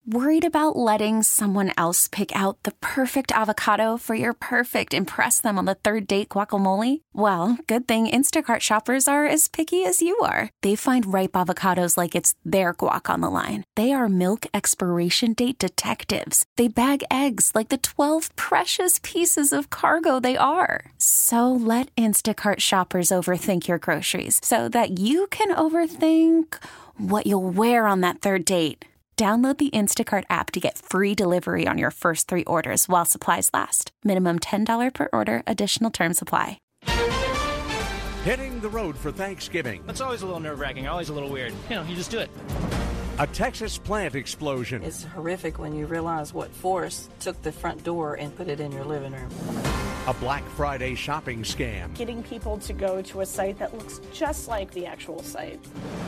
Worried about letting someone else pick out the perfect avocado for your perfect impress them on the third date guacamole? Well, good thing Instacart shoppers are as picky as you are. They find ripe avocados like it's their guac on the line. They are milk expiration date detectives. They bag eggs like the 12 precious pieces of cargo they are. So let Instacart shoppers overthink your groceries so that you can overthink what you'll wear on that third date. Download the Instacart app to get free delivery on your first 3 orders while supplies last. Minimum $10 per order. Additional terms apply. Hitting the road for Thanksgiving. It's always a little nerve-wracking, always a little weird. You just do it. A Texas plant explosion. It's horrific when you realize what force took the front door and put it in your living room. A Black Friday shopping scam. Getting people to go to a site that looks just like the actual site.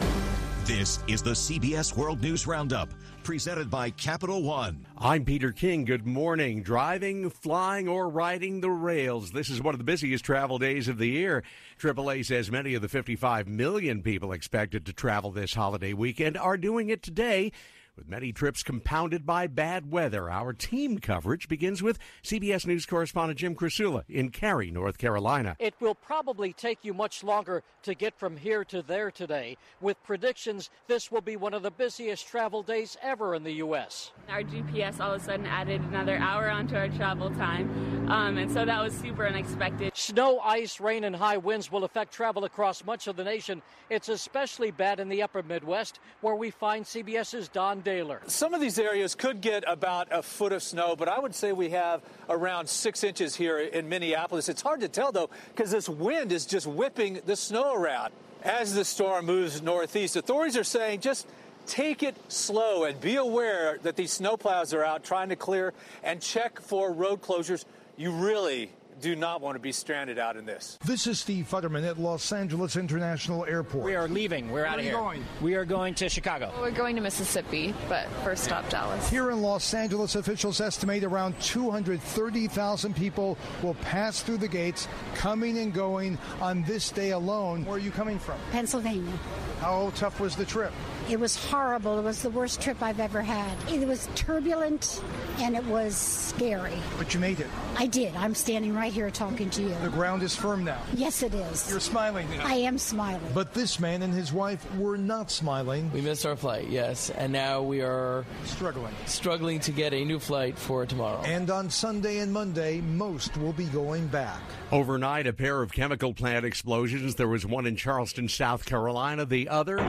This is the CBS World News Roundup, presented by Capital One. I'm Peter King. Good morning. Driving, flying, or riding the rails. This is one of the busiest travel days of the year. AAA says many of the 55 million people expected to travel this holiday weekend are doing it today, with many trips compounded by bad weather. Our team coverage begins with CBS News correspondent Jim Krasula in Cary, North Carolina. It will probably take you much longer to get from here to there today. With predictions, this will be one of the busiest travel days ever in the U.S. Our GPS all of a sudden added another hour onto our travel time, and so that was super unexpected. Snow, ice, rain, and high winds will affect travel across much of the nation. It's especially bad in the upper Midwest, where we find CBS's Don Daler. Some of these areas could get about a foot of snow, but I would say we have around 6 inches here in Minneapolis. It's hard to tell, though, because this wind is just whipping the snow around. As the storm moves northeast, authorities are saying just take it slow and be aware that these snowplows are out trying to clear and check for road closures. You really do not want to be stranded out in this. This is Steve Futterman at Los Angeles International Airport. We are leaving. We're out of here. Where are you going? We are going to Chicago. We're going to Mississippi, but first stop Dallas. Here in Los Angeles, officials estimate around 230,000 people will pass through the gates, coming and going on this day alone. Where are you coming from? Pennsylvania. How tough was the trip? It was horrible. It was the worst trip I've ever had. It was turbulent and it was scary. But you made it. I did. I'm standing right here talking to you. The ground is firm now. Yes, it is. You're smiling now. I am smiling. But this man and his wife were not smiling. We missed our flight, yes, and now we are struggling to get a new flight for tomorrow. And on Sunday and Monday, most will be going back. Overnight, a pair of chemical plant explosions. There was one in Charleston, South Carolina, the other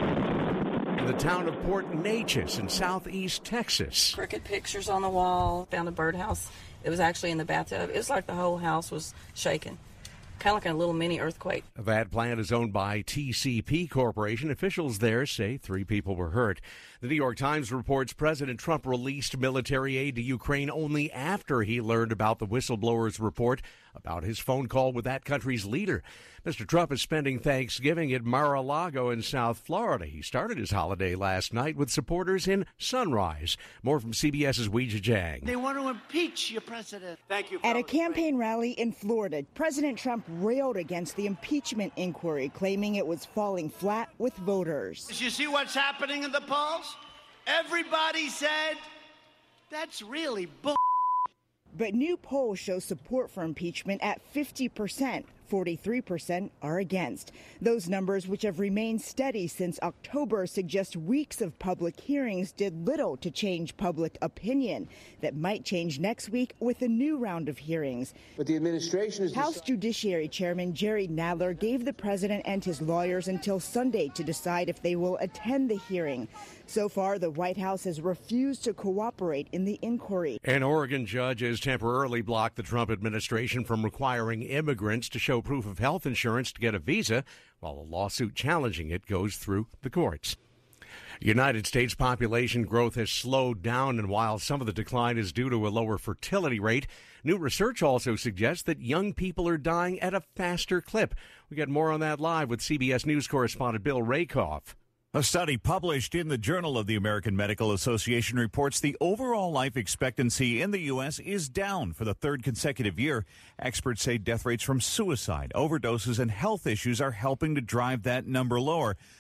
in the town of Port Neches in southeast Texas. Crooked pictures on the wall. Found a birdhouse. It was actually in the bathtub. It was like the whole house was shaking. Kind of like a little mini earthquake. That plant is owned by TCP Corporation. Officials there say 3 people were hurt. The New York Times reports President Trump released military aid to Ukraine only after he learned about the whistleblower's report about his phone call with that country's leader. Mr. Trump is spending Thanksgiving at Mar-a-Lago in South Florida. He started his holiday last night with supporters in Sunrise. More from CBS's Weijia Jiang. They want to impeach your president. Thank you. At a campaign rally in Florida, President Trump railed against the impeachment inquiry, claiming it was falling flat with voters. You see what's happening in the polls? Everybody said, that's really bull. But new polls show support for impeachment at 50%. 43% are against. Those numbers, which have remained steady since October, suggest weeks of public hearings did little to change public opinion. That might change next week with a new round of hearings. But the administration is... House Judiciary Chairman Jerry Nadler gave the president and his lawyers until Sunday to decide if they will attend the hearing. So far, the White House has refused to cooperate in the inquiry. An Oregon judge has temporarily blocked the Trump administration from requiring immigrants to show proof of health insurance to get a visa, while a lawsuit challenging it goes through the courts. United States population growth has slowed down, and while some of the decline is due to a lower fertility rate, new research also suggests that young people are dying at a faster clip. We get more on that live with CBS News correspondent Bill Rakoff. A study published in the Journal of the American Medical Association reports the overall life expectancy in the U.S. is down for the 3rd consecutive year. Experts say death rates from suicide, overdoses, and health issues are helping to drive that number lower.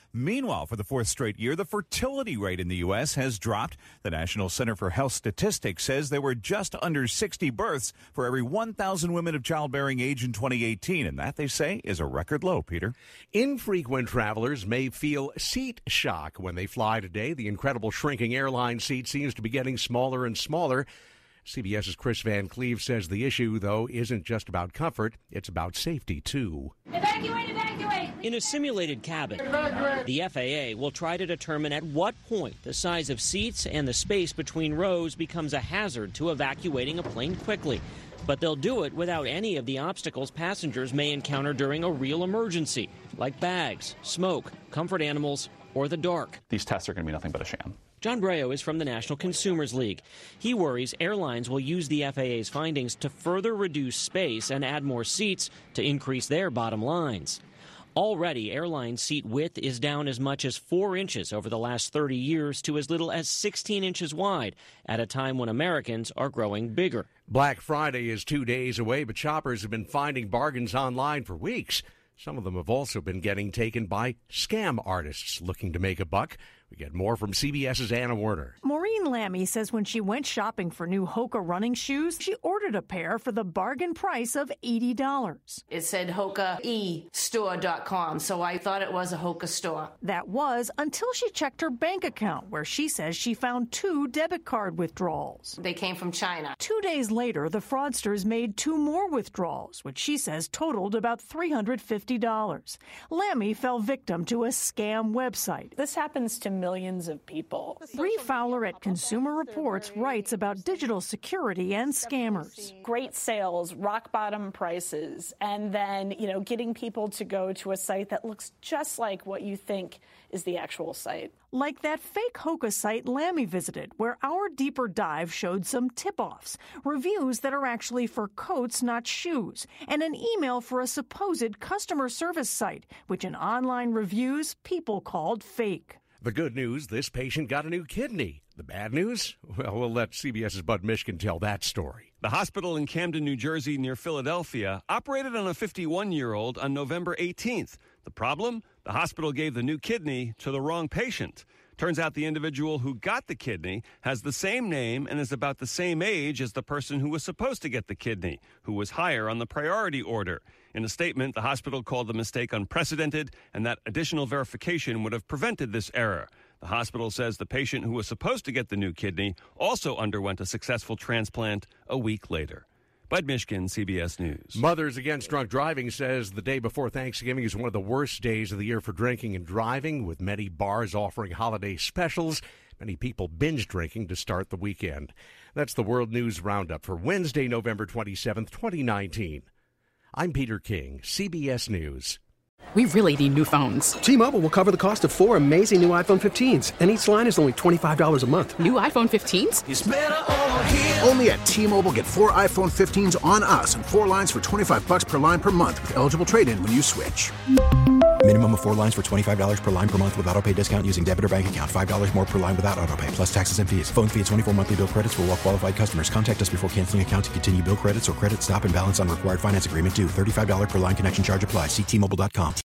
Meanwhile, for the fourth straight year, the fertility rate in the U.S. has dropped. The National Center for Health Statistics says there were just under 60 births for every 1,000 women of childbearing age in 2018, and that, they say, is a record low, Peter. Infrequent travelers may feel seat shock when they fly today. The incredible shrinking airline seat seems to be getting smaller and smaller. CBS's Chris Van Cleve says the issue, though, isn't just about comfort, it's about safety, too. Evacuate, evacuate! In a simulated cabin, the FAA will try to determine at what point the size of seats and the space between rows becomes a hazard to evacuating a plane quickly. But they'll do it without any of the obstacles passengers may encounter during a real emergency, like bags, smoke, comfort animals, or the dark. These tests are going to be nothing but a sham. John Breo is from the National Consumers League. He worries airlines will use the FAA's findings to further reduce space and add more seats to increase their bottom lines. Already, airline seat width is down as much as 4 inches over the last 30 years to as little as 16 inches wide, at a time when Americans are growing bigger. Black Friday is 2 days away, but shoppers have been finding bargains online for weeks. Some of them have also been getting taken by scam artists looking to make a buck. We get more from CBS's Anna Werner. Maureen Lammy says when she went shopping for new Hoka running shoes, she ordered a pair for the bargain price of $80. It said HokaeStore.com, so I thought it was a Hoka store. That was until she checked her bank account, where she says she found 2 debit card withdrawals. They came from China. 2 days later, the fraudsters made 2 more withdrawals, which she says totaled about $350. Lammy fell victim to a scam website. This happens to millions of people. Bree Fowler at Consumer Reports writes about digital security and scammers. Great sales, rock bottom prices, and then, getting people to go to a site that looks just like what you think is the actual site. Like that fake Hoka site Lammy visited, where our deeper dive showed some tip-offs, reviews that are actually for coats, not shoes, and an email for a supposed customer service site, which in online reviews people called fake. The good news, this patient got a new kidney. The bad news? Well, we'll let CBS's Bud Mishkin tell that story. The hospital in Camden, New Jersey, near Philadelphia, operated on a 51-year-old on November 18th. The problem? The hospital gave the new kidney to the wrong patient. Turns out the individual who got the kidney has the same name and is about the same age as the person who was supposed to get the kidney, who was higher on the priority order. In a statement, the hospital called the mistake unprecedented and that additional verification would have prevented this error. The hospital says the patient who was supposed to get the new kidney also underwent a successful transplant a week later. Bud Mishkin, CBS News. Mothers Against Drunk Driving says the day before Thanksgiving is one of the worst days of the year for drinking and driving, with many bars offering holiday specials. Many people binge drinking to start the weekend. That's the World News Roundup for Wednesday, November 27th, 2019. I'm Peter King, CBS News. We really need new phones. T-Mobile will cover the cost of 4 amazing new iPhone 15s, and each line is only $25 a month. New iPhone 15s? It's better over here. Only at T-Mobile, get 4 iPhone 15s on us and 4 lines for $25 per line per month with eligible trade-in when you switch. Minimum of 4 lines for $25 per line per month with autopay discount using debit or bank account. $5 more per line without autopay, plus taxes and fees. Phone fee at 24 monthly bill credits for well-qualified customers. Contact us before canceling account to continue bill credits or credit stop and balance on required finance agreement due. $35 per line connection charge applies. See T-Mobile.com.